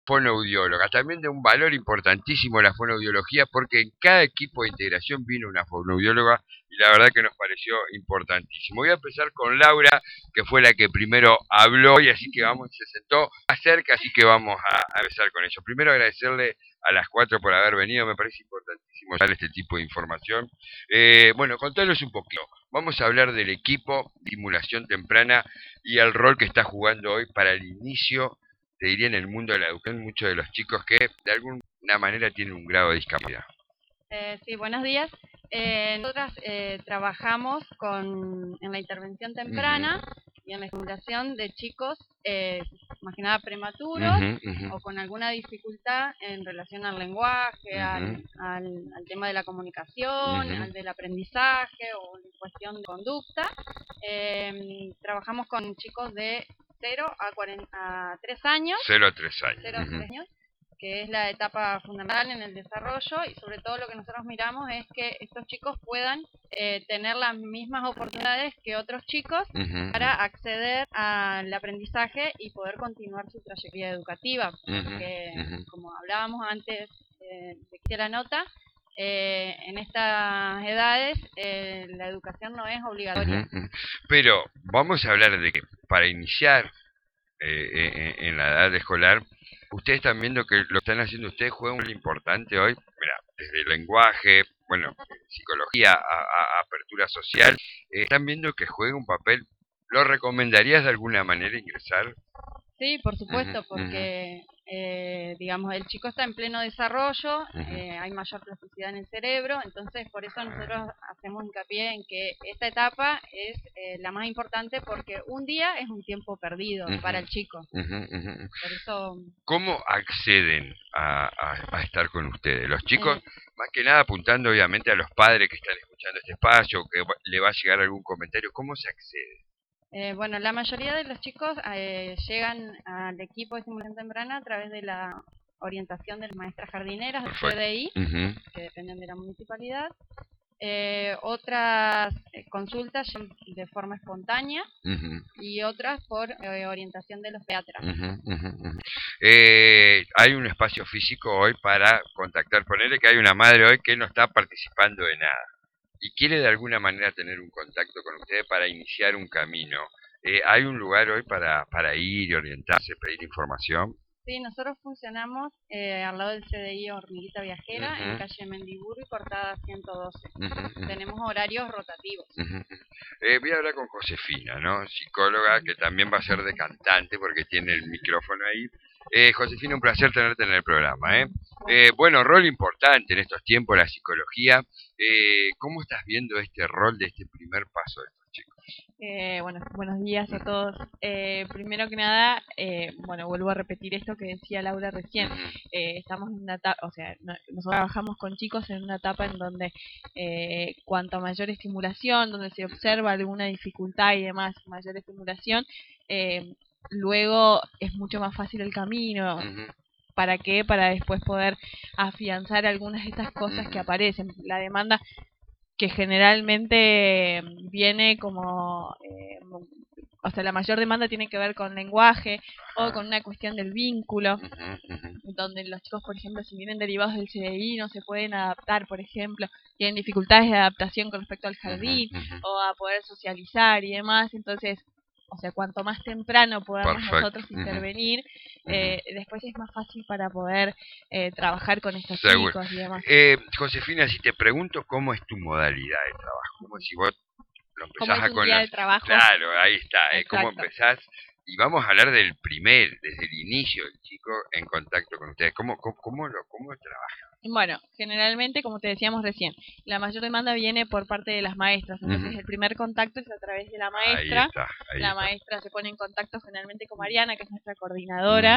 fonoaudióloga, también de un valor importantísimo la fonoaudiología, porque en cada equipo de integración vino una fonoaudióloga y la verdad que nos pareció importantísimo. Voy a empezar con Laura, que fue la que primero habló y así que se sentó más cerca, así que vamos a empezar con eso. Primero agradecerle a las 4 por haber venido, me parece importantísimo dar este tipo de información. Bueno, contanos un poquito. Vamos a hablar del equipo de estimulación temprana y el rol que está jugando hoy para el inicio, te diría, en el mundo de la educación, muchos de los chicos que de alguna manera tienen un grado de discapacidad. Sí, buenos días. Nosotras trabajamos en la intervención temprana y en la estimulación de chicos, más que nada prematuros o con alguna dificultad en relación al lenguaje, al tema de la comunicación, al del aprendizaje o en cuestión de conducta. Trabajamos con chicos de 0 a 3 años. 0 a 3 años. 0 a 3 años. Que es la etapa fundamental en el desarrollo, y sobre todo lo que nosotros miramos es que estos chicos puedan tener las mismas oportunidades que otros chicos para acceder al aprendizaje y poder continuar su trayectoria educativa, porque como hablábamos antes de que la nota, en estas edades la educación no es obligatoria. Pero vamos a hablar de que para iniciar en la edad escolar, ustedes están viendo que lo que están haciendo ustedes juega un rol importante hoy, mira, desde el lenguaje, bueno, psicología a apertura social, están viendo que juega un papel. ¿Lo recomendarías de alguna manera ingresar? Sí, por supuesto, porque digamos, el chico está en pleno desarrollo, hay mayor plasticidad en el cerebro, entonces por eso nosotros hacemos hincapié en que esta etapa es la más importante, porque un día es un tiempo perdido para el chico. Por eso... ¿Cómo acceden a estar con ustedes? Los chicos, más que nada apuntando obviamente a los padres que están escuchando este espacio, que le va a llegar algún comentario, ¿cómo se accede? Bueno, la mayoría de los chicos llegan al equipo de estimulación temprana a través de la orientación de las maestras jardineras del CDI, que dependen de la municipalidad. Otras consultas de forma espontánea y otras por orientación de los pediatras. Hay un espacio físico hoy para contactar. Ponele que hay una madre hoy que no está participando de nada y quiere de alguna manera tener un contacto con ustedes para iniciar un camino. ¿Hay un lugar hoy para ir y orientarse, pedir información? Sí, nosotros funcionamos al lado del CDI Hormiguita Viajera, en calle Mendiburu y Cortada 112. Tenemos horarios rotativos. Voy a hablar con Josefina, ¿no? Psicóloga, que también va a ser de cantante porque tiene el micrófono ahí. Josefina, un placer tenerte en el programa, ¿eh? Bueno, rol importante en estos tiempos, la psicología. ¿Cómo estás viendo este rol de este primer paso de estos chicos? Bueno, buenos días a todos. Primero que nada, bueno, vuelvo a repetir esto que decía Laura recién. Estamos en una etapa, o sea, nosotros trabajamos con chicos en una etapa en donde cuanto mayor estimulación, donde se observa alguna dificultad y demás, mayor estimulación, luego es mucho más fácil el camino. ¿Para qué? Para después poder afianzar algunas de estas cosas que aparecen. La demanda que generalmente viene como, o sea, la mayor demanda tiene que ver con lenguaje o con una cuestión del vínculo, donde los chicos, por ejemplo, si vienen derivados del CDI no se pueden adaptar, por ejemplo, tienen dificultades de adaptación con respecto al jardín o a poder socializar y demás. Entonces, o sea, cuanto más temprano podamos nosotros intervenir, después es más fácil para poder trabajar con estos chicos y demás. Josefina, si te pregunto cómo es tu modalidad de trabajo, como si vos lo empezás a conocer. De trabajo? Claro, ahí está, cómo empezás. Y vamos a hablar desde el inicio del chico en contacto con ustedes. ¿Cómo trabajan? Bueno, generalmente, como te decíamos recién, la mayor demanda viene por parte de las maestras. Entonces, el primer contacto es a través de la maestra. La maestra se pone en contacto generalmente con Mariana, que es nuestra coordinadora.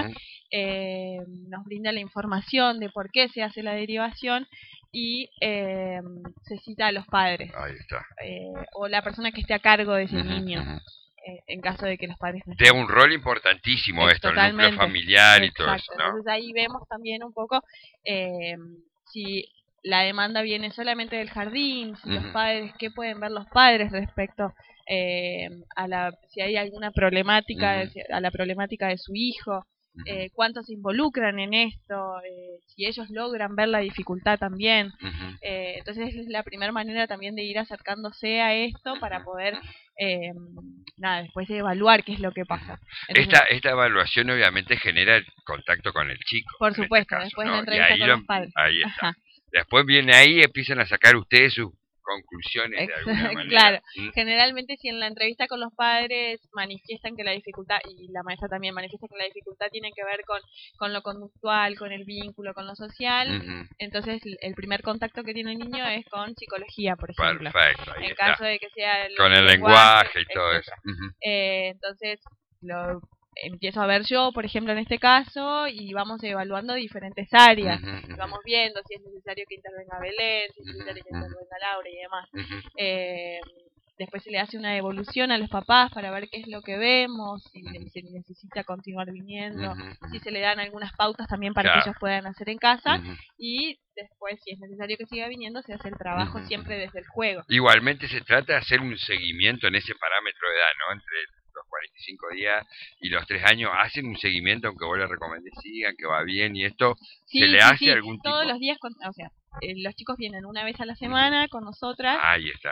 Nos brinda la información de por qué se hace la derivación y se cita a los padres. Ahí está. O la persona que esté a cargo de ese niño. En caso de que los padres no estén. De un rol importantísimo esto, el núcleo familiar. Exacto. Y todo eso, ¿no? Entonces ahí vemos también un poco si la demanda viene solamente del jardín, si los padres, qué pueden ver los padres respecto si hay alguna problemática, a la problemática de su hijo. cuánto se involucran en esto, si ellos logran ver la dificultad también. Entonces es la primera manera también de ir acercándose a esto para poder después de evaluar qué es lo que pasa. Entonces, esta evaluación obviamente genera el contacto con el chico. Por supuesto, caso, después ¿no? de la entrevista con los padres. Ahí está. Después viene ahí y empiezan a sacar ustedes sus conclusiones de alguna manera. Claro, generalmente si en la entrevista con los padres manifiestan que la dificultad, y la maestra también manifiesta que la dificultad tiene que ver con lo conductual, con el vínculo, con lo social, entonces el primer contacto que tiene el niño es con psicología, por ejemplo. Perfecto, en caso de que sea con el lenguaje y todo eso. Entonces lo empiezo a ver yo, por ejemplo, en este caso, y vamos evaluando diferentes áreas. Vamos viendo si es necesario que intervenga Belén, si es necesario que intervenga Laura y demás. Después se le hace una devolución a los papás para ver qué es lo que vemos, si se necesita continuar viniendo, si se le dan algunas pautas también para que ellos puedan hacer en casa, y después, si es necesario que siga viniendo, se hace el trabajo siempre desde el juego. Igualmente se trata de hacer un seguimiento en ese parámetro de edad, ¿no? Entre los 45 días y los 3 años, hacen un seguimiento, aunque vos le recomendés sigan, que va bien, y esto, ¿se le hace algún tipo? Todos los días, o sea, los chicos vienen una vez a la semana con nosotras. Ahí está.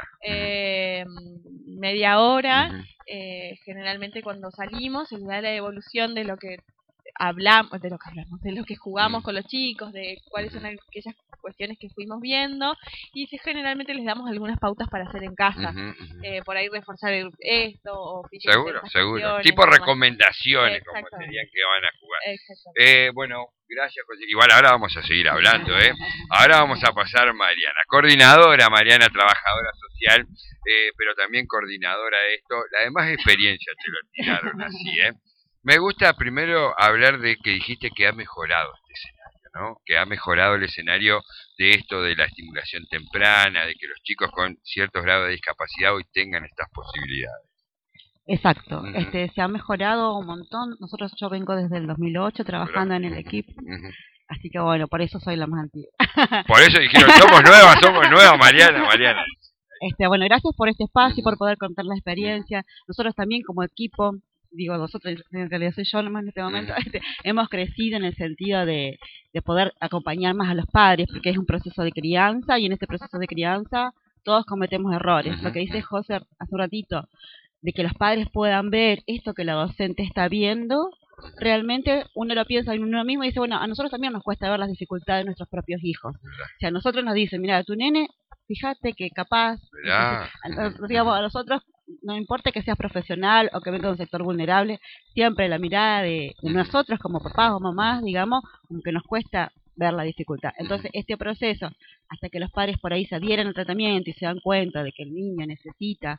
Media hora. Generalmente cuando salimos se les da la devolución de lo que hablamos, de lo que jugamos con los chicos, de cuáles son aquellas cuestiones que fuimos viendo, y generalmente les damos algunas pautas para hacer en casa. Por ahí reforzar esto, o seguro. Tipo recomendaciones, como serían que van a jugar. Bueno, gracias, José. Igual ahora vamos a seguir hablando, Ahora vamos a pasar a Mariana, coordinadora, Mariana, trabajadora social, pero también coordinadora de esto. La demás experiencia te lo tiraron así, Me gusta primero hablar de que dijiste que ha mejorado este escenario, ¿no? Que ha mejorado el escenario de esto de la estimulación temprana, de que los chicos con ciertos grados de discapacidad hoy tengan estas posibilidades. Exacto, se ha mejorado un montón. Yo vengo desde el 2008 trabajando en el equipo, así que bueno, por eso soy la más antigua. Por eso dijeron, somos nuevas, Mariana. Bueno, gracias por este espacio y por poder contar la experiencia. Nosotros también como equipo, nosotros en realidad soy yo nomás en este momento, hemos crecido en el sentido de poder acompañar más a los padres, porque es un proceso de crianza, y en este proceso de crianza todos cometemos errores. Lo que dice José hace un ratito, de que los padres puedan ver esto que la docente está viendo, realmente uno lo piensa en uno mismo y dice, bueno, a nosotros también nos cuesta ver las dificultades de nuestros propios hijos. O sea, a nosotros nos dicen, mira, tu nene, fíjate que capaz, digamos, a nosotros no importa que seas profesional o que venga de un sector vulnerable, siempre la mirada de nosotros como papás o mamás, digamos, como que nos cuesta ver la dificultad. Entonces, este proceso, hasta que los padres por ahí se adhieren al tratamiento y se dan cuenta de que el niño necesita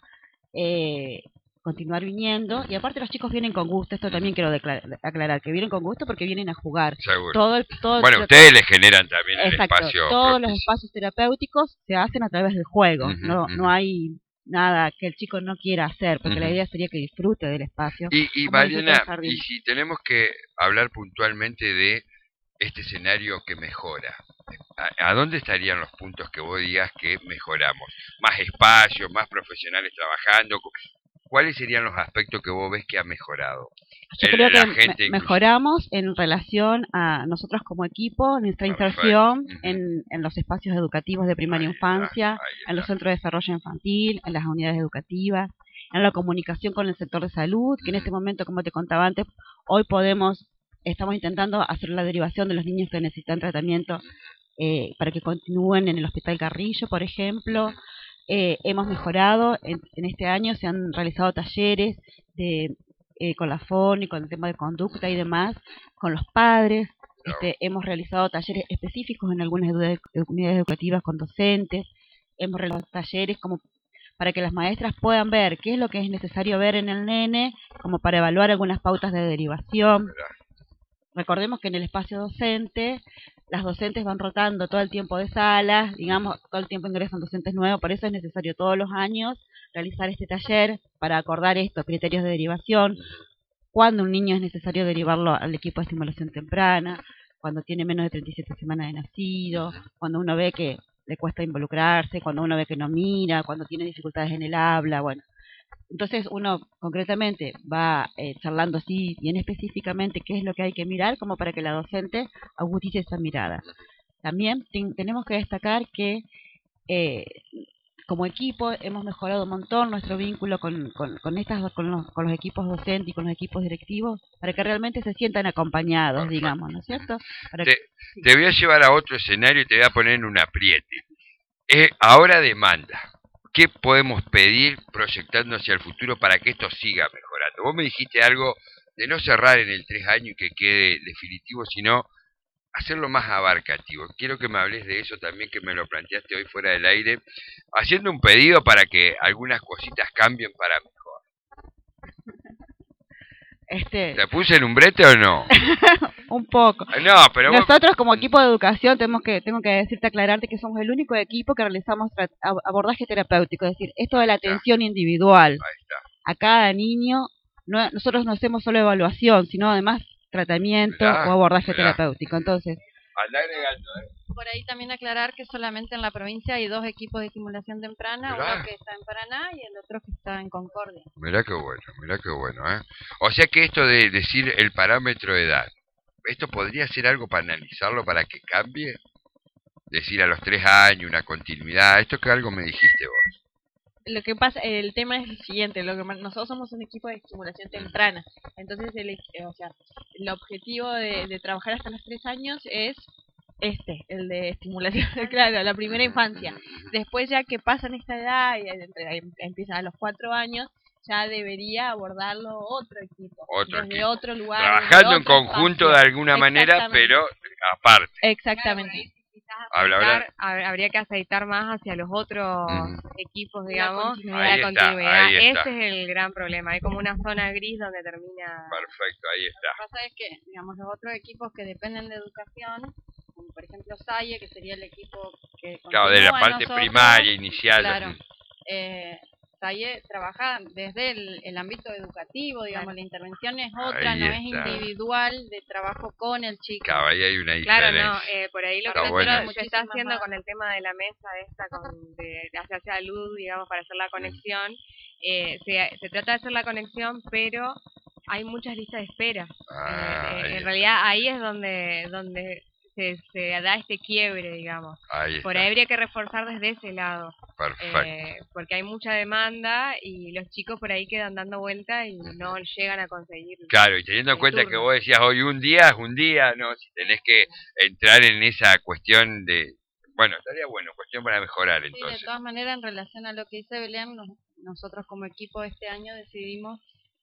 continuar viniendo, y aparte los chicos vienen con gusto, esto también quiero aclarar, que vienen con gusto porque vienen a jugar. Seguro. Bueno, ustedes les generan también el espacio. Todos los espacios terapéuticos se hacen a través del juego, no hay nada que el chico no quiera hacer, porque la idea sería que disfrute del espacio. Y Mariana, y si tenemos que hablar puntualmente de este escenario que mejora, ¿a dónde estarían los puntos que vos digas que mejoramos? ¿Más espacio, más profesionales trabajando? ¿Cuáles serían los aspectos que vos ves que ha mejorado? Yo creo que mejoramos en relación a nosotros como equipo, nuestra inserción en los espacios educativos de primaria infancia, en los centros de desarrollo infantil, en las unidades educativas, en la comunicación con el sector de salud, que en este momento, como te contaba antes, hoy estamos intentando hacer la derivación de los niños que necesitan tratamiento para que continúen en el Hospital Carrillo, por ejemplo. Hemos mejorado, en este año se han realizado talleres con la FON y con el tema de conducta y demás, con los padres. Hemos realizado talleres específicos en algunas unidades educativas con docentes. Hemos realizado talleres como para que las maestras puedan ver qué es lo que es necesario ver en el nene, como para evaluar algunas pautas de derivación. Recordemos que en el espacio docente, las docentes van rotando todo el tiempo de salas, digamos, todo el tiempo ingresan docentes nuevos, por eso es necesario todos los años realizar este taller para acordar estos criterios de derivación, cuando un niño es necesario derivarlo al equipo de estimulación temprana, cuando tiene menos de 37 semanas de nacido, cuando uno ve que le cuesta involucrarse, cuando uno ve que no mira, cuando tiene dificultades en el habla, bueno. Entonces uno concretamente va charlando así bien específicamente qué es lo que hay que mirar como para que la docente agudice esa mirada. También tenemos que destacar que como equipo hemos mejorado un montón nuestro vínculo con los equipos docentes y con los equipos directivos para que realmente se sientan acompañados, Perfecto. digamos, ¿no es cierto? Te voy a llevar a otro escenario y te voy a poner en un apriete. Ahora demanda. ¿Qué podemos pedir proyectando hacia el futuro para que esto siga mejorando? Vos me dijiste algo de no cerrar en el 3 años y que quede definitivo, sino hacerlo más abarcativo. Quiero que me hables de eso también, que me lo planteaste hoy fuera del aire, haciendo un pedido para que algunas cositas cambien para mejor. ¿Te puse en un brete o no? Un poco. No, pero nosotros como equipo de educación tengo que decirte, aclararte que somos el único equipo que realizamos abordaje terapéutico, es decir, esto de la atención individual. Ahí está. A cada niño, nosotros no hacemos solo evaluación, sino además tratamiento o abordaje terapéutico. Entonces, anda agregando, por ahí también aclarar que solamente en la provincia hay 2 equipos de estimulación temprana, uno que está en Paraná y el otro que está en Concordia. Mirá qué bueno, O sea que esto de decir el parámetro de edad, ¿esto podría ser algo para analizarlo, para que cambie? Decir a los 3 años, una continuidad, esto que algo me dijiste vos. Lo que pasa, el tema es el siguiente, nosotros somos un equipo de estimulación temprana, entonces el objetivo de trabajar hasta los 3 años es el de estimulación, claro, la primera infancia. Después ya que pasan esta edad y empiezan a los 4 años, ya debería abordarlo otro equipo, desde otro lugar. Trabajando en conjunto de alguna manera, pero aparte. Exactamente. Habría que aceitar más hacia los otros equipos, digamos, la continuidad. Ese es el gran problema. Hay como una zona gris donde termina. Perfecto, ahí está. Lo que pasa es que, digamos, los otros equipos que dependen de educación, como por ejemplo SAIE, que sería el equipo que claro, de la parte primaria, inicial. Claro. SAIE trabaja desde el ámbito educativo, digamos, la intervención es otra, no es individual de trabajo con el chico. Claro, ahí hay una diferencia. Claro, no, por ahí lo que se está haciendo con el tema de la mesa esta, de hacia salud, digamos, para hacer la conexión, se trata de hacer la conexión, pero hay muchas listas de espera. En realidad ahí es donde se da este quiebre, digamos. Por ahí habría que reforzar desde ese lado. Perfecto. Porque hay mucha demanda y los chicos por ahí quedan dando vuelta y no llegan a conseguir. Claro, y teniendo en cuenta que vos decías hoy un día es un día, ¿no? Si tenés que entrar en esa cuestión de... Bueno, estaría bueno, cuestión para mejorar entonces. Sí, de todas maneras, en relación a lo que dice Belén, nosotros como equipo este año decidimos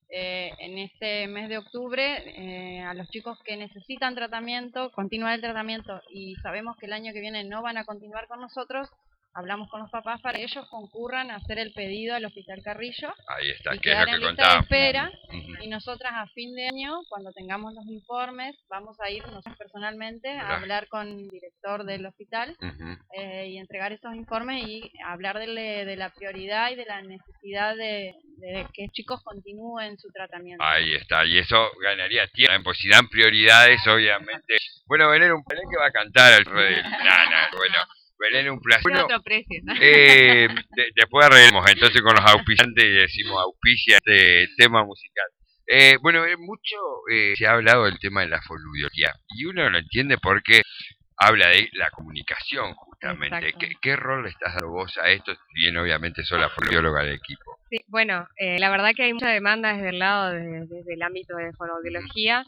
en este mes de octubre a los chicos que necesitan tratamiento, continuar el tratamiento y sabemos que el año que viene no van a continuar con nosotros, hablamos con los papás para que ellos concurran a hacer el pedido al Hospital Carrillo. Ahí está, y que es lo que contábamos. Espera, y nosotras a fin de año, cuando tengamos los informes, vamos a ir nosotros personalmente a hablar con el director del hospital y entregar esos informes y hablar de la prioridad y de la necesidad de que chicos continúen su tratamiento. Ahí está, y eso ganaría tiempo, pues si dan prioridades, obviamente. Bueno, Belén que va a cantar al rey. Bueno. Belén, un placer. Bueno, otro precio, ¿no? Después arreglemos entonces con los auspiciantes y decimos auspicia este tema musical. Bueno, mucho se ha hablado del tema de la fonoaudiología y uno lo entiende porque habla de la comunicación justamente. ¿Qué rol le estás dando vos a esto? Bien, obviamente sos la fonoaudióloga del equipo. Sí, bueno, la verdad que hay mucha demanda desde el lado, desde el ámbito de fonoaudiología.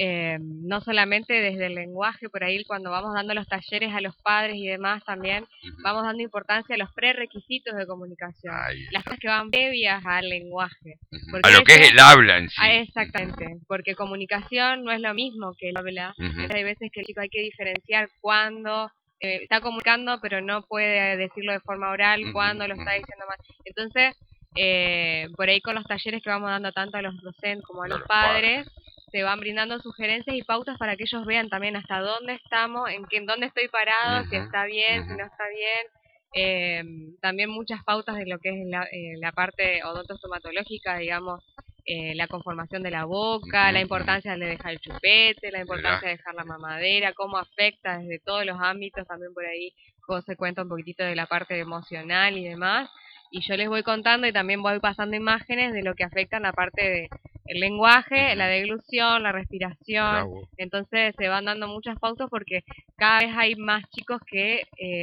No solamente desde el lenguaje, por ahí cuando vamos dando los talleres a los padres y demás también, vamos dando importancia a los prerequisitos de comunicación, las cosas que van previas al lenguaje. A lo que es el habla en sí. Exactamente, porque comunicación no es lo mismo que el habla. Hay veces que el chico hay que diferenciar cuando está comunicando pero no puede decirlo de forma oral, cuando lo está diciendo mal. Entonces, por ahí con los talleres que vamos dando tanto a los docentes como a los padres, se van brindando sugerencias y pautas para que ellos vean también hasta dónde estamos, en dónde estoy parado, si está bien, si no está bien. También muchas pautas de lo que es la parte odontostomatológica, digamos, la conformación de la boca, la importancia de dejar el chupete, la importancia de dejar la mamadera, cómo afecta desde todos los ámbitos, también por ahí se cuenta un poquitito de la parte emocional y demás. y yo les voy contando y también voy pasando imágenes de lo que afectan la parte de el lenguaje, la deglución, la respiración. Bravo. Entonces se van dando muchas pautas porque cada vez hay más chicos que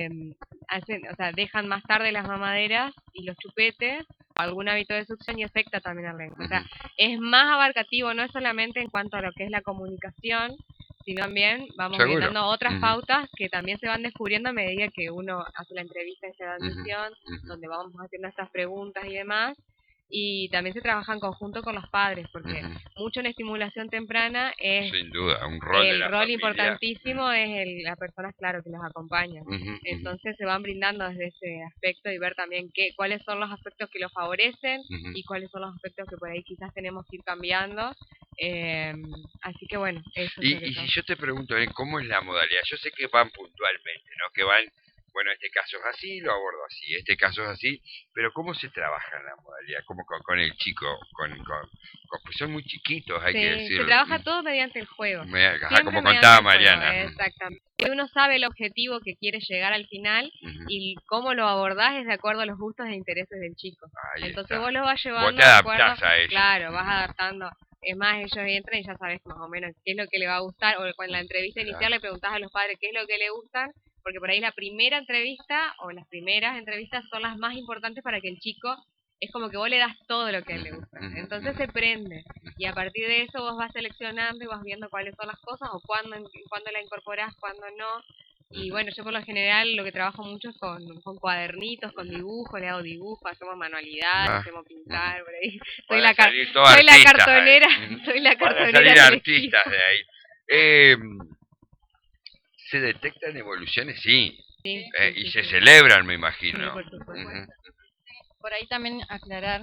dejan más tarde las mamaderas y los chupetes, algún hábito de succión y afecta también al lenguaje. O sea, es más abarcativo, no es solamente en cuanto a lo que es la comunicación, sino también vamos brindando otras pautas que también se van descubriendo a medida que uno hace la entrevista de admisión, donde vamos haciendo estas preguntas y demás. Y también se trabaja en conjunto con los padres, porque mucho en estimulación temprana es... Sin duda, un rol de la rol familia. Importantísimo es la persona, claro, que los acompaña. Entonces se van brindando desde ese aspecto y ver también cuáles son los aspectos que los favorecen y cuáles son los aspectos que por ahí quizás tenemos que ir cambiando. Así que bueno, eso. Y si yo te pregunto, ¿cómo es la modalidad? Yo sé que van puntualmente, ¿no? Que van... Bueno, este caso es así, lo abordo así, este caso es así, pero ¿cómo se trabaja en la modalidad? ¿Cómo con el chico? Pues son muy chiquitos, hay que decirlo. Se trabaja todo mediante el juego. Como contaba Mariana. Exactamente. Uno sabe el objetivo que quiere llegar al final y cómo lo abordás es de acuerdo a los gustos e intereses del chico. Entonces vos lo vas llevando. Vos te adaptás a ellos. Claro, vas adaptando. Es más, ellos entran y ya sabes más o menos qué es lo que le va a gustar, o con la entrevista inicial le preguntás a los padres qué es lo que le gustan, porque por ahí la primera entrevista o las primeras entrevistas son las más importantes para que el chico, es como que vos le das todo lo que a él le gusta. Entonces se prende y a partir de eso vos vas seleccionando y vas viendo cuáles son las cosas o cuándo la incorporás, cuándo no. Y bueno, yo por lo general lo que trabajo mucho es con cuadernitos, con dibujos, le hago dibujos, hacemos manualidades, hacemos pintar, por ahí. Soy la cartonera. Soy la cartonera. Van a salir artistas de ahí. ¿Se detectan evoluciones? Sí. Y se celebran, me imagino. Por ahí también aclarar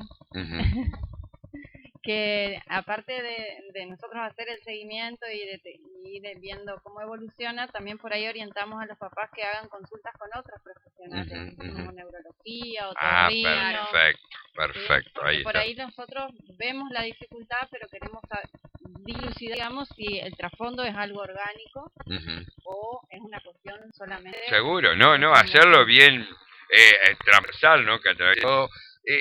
que aparte de nosotros hacer el seguimiento y de ir viendo cómo evoluciona, también por ahí orientamos a los papás que hagan consultas con otros profesionales, como neurología o otorrino. Perfecto. Ahí por ahí nosotros vemos la dificultad, pero queremos dilucidar, digamos, si el trasfondo es algo orgánico o es una cuestión solamente... Seguro, no, hacerlo bien transversal, ¿no? Que a través de todo...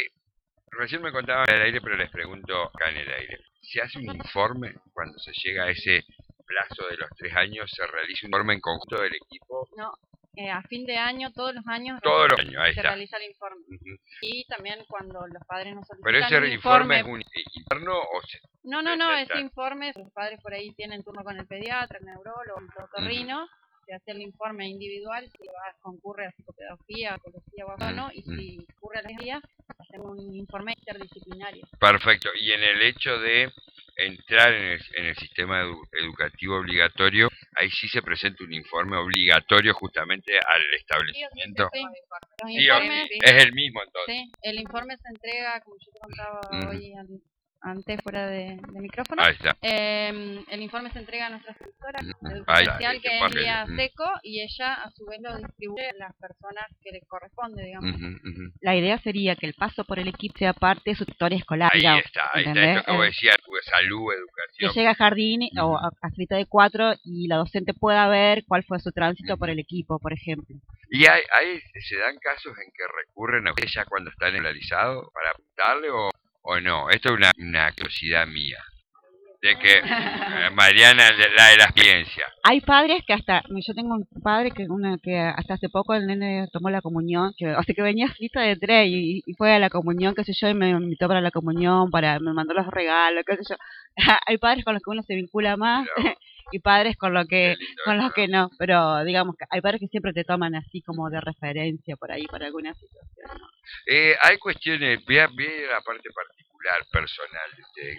Recién me contaban en el aire, pero les pregunto acá en el aire. ¿Se hace un informe cuando se llega a ese plazo de los 3 años? ¿Se realiza un informe en conjunto del equipo? No, a fin de año, todos los años se realiza el informe. Y también cuando los padres nos solicitan ¿Pero ese informe es un interno o se...? No, ese informe, los padres por ahí tienen turno con el pediatra, el neurólogo, el otorrino, se hace el informe individual, si concurre a psicopedagogía, psicología o no, y si ocurre a las días, hacemos un informe interdisciplinario. Perfecto, y en el hecho de entrar en el sistema educativo obligatorio, ahí sí se presenta un informe obligatorio justamente al establecimiento. Sí, es el mismo entonces. Sí, el informe se entrega, como yo te contaba hoy antes fuera de micrófono. Ahí está. El informe se entrega a nuestra asesora educacional, que es Lía Seco, y ella a su vez lo distribuye a las personas que le corresponde, digamos. La idea sería que el paso por el equipo sea parte de su trayectoria escolar. Ahí está, esto que vos decías, salud, educación. Que llegue a jardín o a casita de 4 y la docente pueda ver cuál fue su tránsito por el equipo, por ejemplo. ¿Y hay se dan casos en que recurren a ella cuando están escolarizados para apuntarle o no? Esto es una curiosidad mía, de que Mariana, la de la experiencia. Hay padres que yo tengo un padre que hasta hace poco el nene tomó la comunión, o sea que venía lista de 3 y fue a la comunión, qué sé yo, y me invitó para la comunión, me mandó los regalos, qué sé yo. Hay padres con los que uno se vincula más y padres con los que no, pero digamos que hay padres que siempre te toman así como de referencia por ahí para alguna situación, ¿no? Hay cuestiones, voy a la parte particular, personal.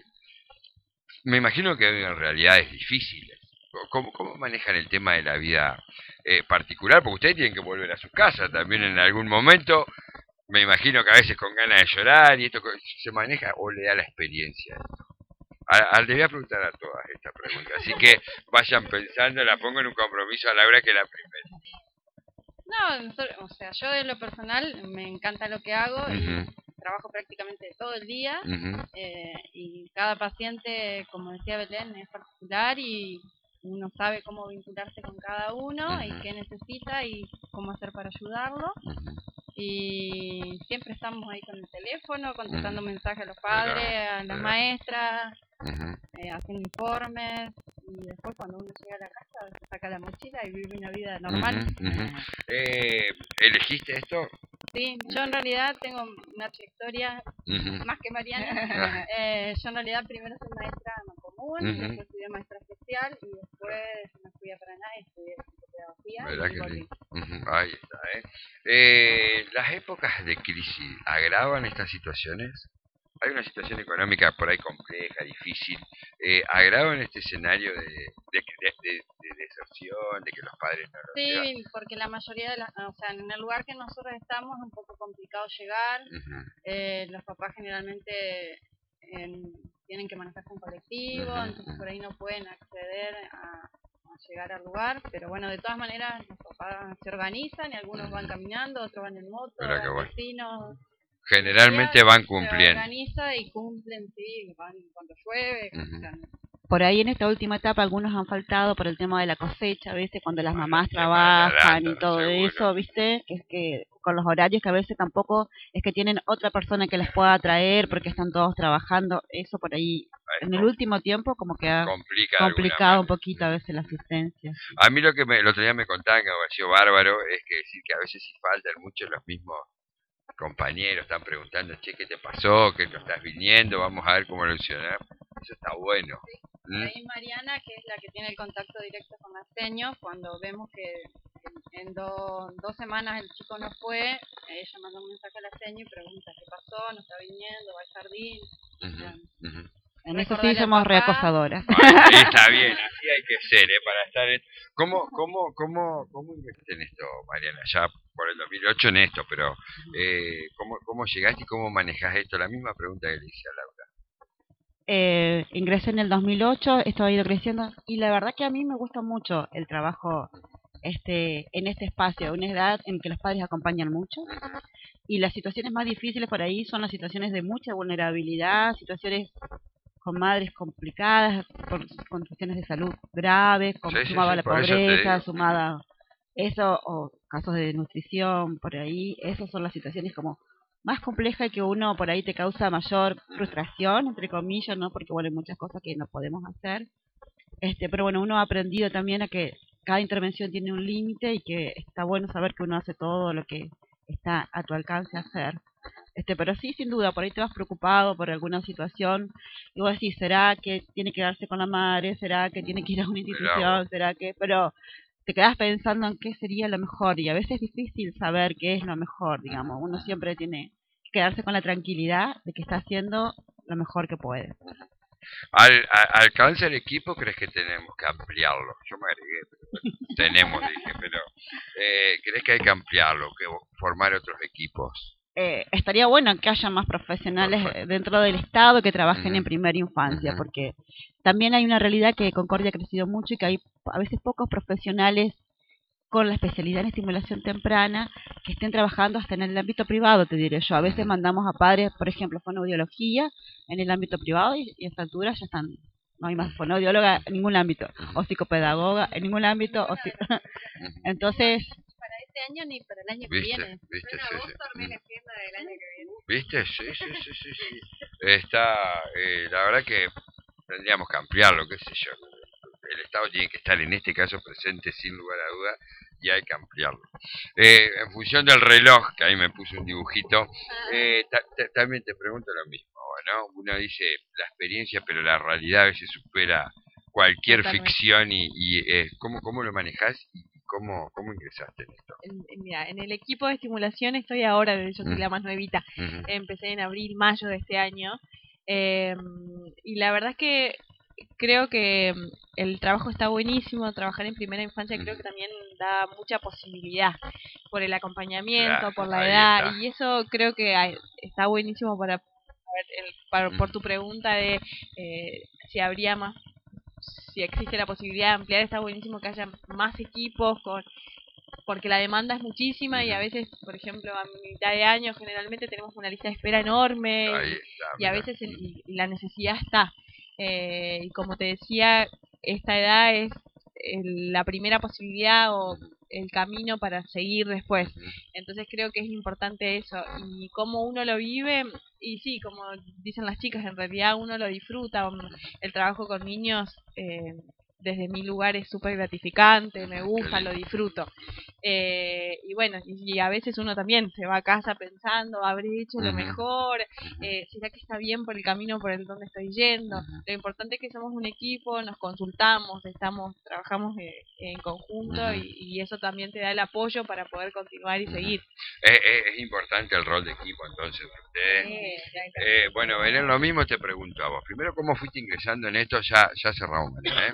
Me imagino que en realidades difíciles. ¿Cómo manejan el tema de la vida particular? Porque ustedes tienen que volver a su casa también en algún momento. Me imagino que a veces con ganas de llorar y esto se maneja o le da la experiencia. Le voy a preguntar a todas estas preguntas, así que vayan pensando, la pongo en un compromiso a Laura, que es la primera. No, o sea, yo de lo personal me encanta lo que hago y trabajo prácticamente todo el día y cada paciente, como decía Belén, es particular y uno sabe cómo vincularse con cada uno y qué necesita y cómo hacer para ayudarlo. y siempre estamos ahí con el teléfono, contestando mensajes a los padres, a las maestras, haciendo informes, y después cuando uno llega a la casa se saca la mochila y vive una vida normal. ¿Elegiste esto? Sí, yo en realidad tengo una trayectoria más que Mariana. Yo en realidad primero soy maestra común, después estudié maestra especial y después me fui a Paraná y estudié pedagogía. ¿Verdad que sí? Ahí está, ¿Las épocas de crisis agravan estas situaciones? Hay una situación económica por ahí compleja, difícil. ¿Agravan este escenario de deserción, de que los padres no lo llevan? Sí, porque la mayoría de o sea, en el lugar que nosotros estamos es un poco complicado llegar. Los papás generalmente tienen que manejarse en colectivo, entonces por ahí no pueden acceder a llegar al lugar, pero bueno, de todas maneras los papás se organizan y algunos van caminando, otros van en moto, vecinos. Generalmente van cumpliendo. Se organiza y cumplen, sí, van cuando llueve. Por ahí en esta última etapa algunos han faltado por el tema de la cosecha, ¿viste? Cuando las mamás trabajan y todo eso, ¿viste? Que es que con los horarios que a veces tampoco es que tienen otra persona que les pueda traer porque están todos trabajando. Eso por ahí, en el último tiempo, como que ha complicado un poquito a veces la asistencia. A mí lo que el otro día me contaban que me pareció bárbaro es que decir que a veces sí faltan mucho los mismos compañeros, están preguntando, che, ¿qué te pasó? ¿Que no estás viniendo? Vamos a ver cómo solucionar. Eso está bueno. Ahí Mariana, que es la que tiene el contacto directo con la seño, cuando vemos que en 2 semanas el chico no fue, ella manda un mensaje a la seño y pregunta qué pasó, no está viniendo, va al jardín. En eso sí somos reacosadoras. Está bien, así hay que ser, para estar en... ¿Cómo ingresaste en esto, Mariana? Ya por el 2008 en esto, pero ¿cómo llegaste y cómo manejás esto? La misma pregunta que le hice a Laura. Ingresé en el 2008, esto ha ido creciendo y la verdad que a mí me gusta mucho el trabajo en este espacio, una edad en que los padres acompañan mucho y las situaciones más difíciles por ahí son las situaciones de mucha vulnerabilidad, situaciones con madres complicadas, con cuestiones de salud graves, sumada a la pobreza, sumada a eso, o casos de desnutrición, por ahí, esas son las situaciones como más complejas y que uno por ahí te causa mayor frustración, entre comillas, ¿no? Porque bueno, hay muchas cosas que no podemos hacer, pero bueno, uno ha aprendido también a que cada intervención tiene un límite y que está bueno saber que uno hace todo lo que está a tu alcance hacer. Pero sí, sin duda, por ahí te vas preocupado por alguna situación y vos decís, ¿será que tiene que quedarse con la madre? ¿Será que tiene que ir a una institución? ¿Será que...? Pero te quedás pensando en qué sería lo mejor y a veces es difícil saber qué es lo mejor, digamos. Uno siempre tiene que quedarse con la tranquilidad de que está haciendo lo mejor que puede. ¿Alcanza el equipo? ¿Crees que tenemos que ampliarlo? Yo me agregué, pero tenemos, dije, pero ¿crees que hay que ampliarlo, que formar otros equipos? Estaría bueno que haya más profesionales dentro del Estado que trabajen en primera infancia, porque también hay una realidad que Concordia ha crecido mucho y que hay a veces pocos profesionales con la especialidad en estimulación temprana que estén trabajando hasta en el ámbito privado, te diré yo. A veces mandamos a padres, por ejemplo, fonoaudiología en el ámbito privado y a esta altura ya están, no hay más fonoaudióloga en ningún ámbito, o psicopedagoga en ningún ámbito, entonces... Para este año ni para el año que viene. ¿Viste? Sí. Está, la verdad que tendríamos que ampliarlo, qué sé yo. El Estado tiene que estar en este caso presente sin lugar a duda y hay que ampliarlo. En función del reloj, que ahí me puse un dibujito, también te pregunto lo mismo, ¿no? Uno dice la experiencia, pero la realidad a veces supera cualquier ficción y ¿cómo lo manejás y cómo ingresaste en esto? Mira, en el equipo de estimulación estoy ahora, yo soy la más nuevita, empecé en abril, mayo de este año, y la verdad es que creo que el trabajo está buenísimo, trabajar en primera infancia creo que también da mucha posibilidad por el acompañamiento, por la edad, y eso creo que está buenísimo por tu pregunta de si habría más, si existe la posibilidad de ampliar, está buenísimo que haya más equipos porque la demanda es muchísima y a veces, por ejemplo, a mitad de año generalmente tenemos una lista de espera enorme y a veces la necesidad está. Y como te decía, esta edad es la primera posibilidad o el camino para seguir después. Entonces creo que es importante eso. Y cómo uno lo vive, y sí, como dicen las chicas, en realidad uno lo disfruta. El trabajo con niños desde mi lugar es súper gratificante, me gusta, lo disfruto. Y bueno, y a veces uno también se va a casa pensando, habré hecho lo mejor, ¿será que está bien por el camino por el donde estoy yendo? Lo importante es que somos un equipo, nos consultamos, trabajamos en conjunto y eso también te da el apoyo para poder continuar y seguir. Es importante el rol de equipo, entonces. Bueno, Belén, lo mismo te pregunto a vos. Primero, ¿cómo fuiste ingresando en esto? Ya cerramos, Belén,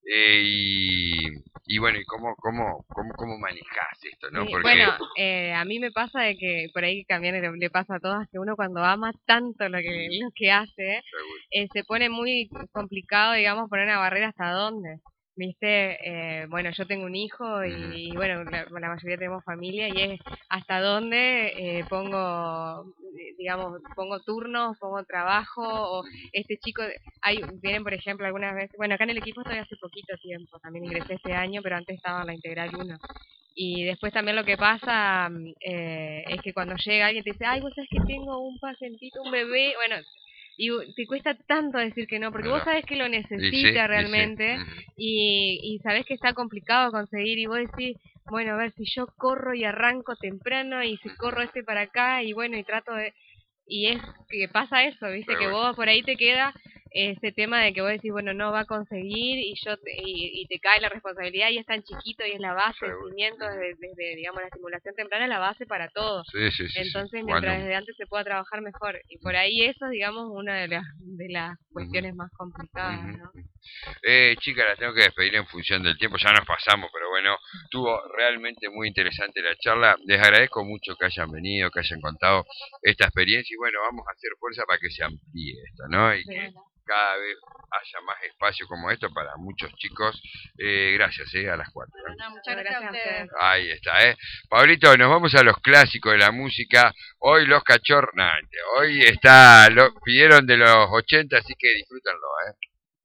y bueno, ¿y cómo manejás esto, no? Porque... Bueno, a mí me pasa de que por ahí también le pasa a todas que uno cuando ama tanto lo que hace, se pone muy complicado, digamos, poner una barrera hasta dónde. ¿Viste? Bueno, yo tengo un hijo y bueno, la mayoría tenemos familia y es hasta dónde pongo turnos, pongo trabajo, o este chico, vienen por ejemplo algunas veces, bueno, acá en el equipo estoy hace poquito tiempo, también ingresé este año, pero antes estaba en la Integral 1. Y después también lo que pasa es que cuando llega alguien te dice, ay, vos sabés que tengo un pacientito, un bebé, bueno... Y te cuesta tanto decir que no, porque vos sabés que lo necesita realmente y sabés que está complicado conseguir y vos decís, bueno, a ver si yo corro y arranco temprano y si corro para acá y bueno, y trato de... Y es que pasa eso, ¿viste? Que vos por ahí te queda ese tema de que vos decís, bueno, no va a conseguir y te cae la responsabilidad y es tan chiquito y es la base, el cimiento desde, digamos, la estimulación temprana, la base para todo. Entonces, mientras desde antes se pueda trabajar mejor. Y por ahí eso, digamos, una de las cuestiones más complicadas, ¿no? Chicas, las tengo que despedir en función del tiempo, ya nos pasamos, pero bueno, estuvo realmente muy interesante la charla. Les agradezco mucho que hayan venido, que hayan contado esta experiencia y bueno, vamos a hacer fuerza para que se amplíe esto, ¿no? Y que cada vez haya más espacio como esto para muchos chicos. Gracias, a las 4. Muchas gracias a ustedes. Ahí está, Pablito, nos vamos a los clásicos de la música. Hoy los cachorros, hoy pidieron de los 80, así que disfrútenlo,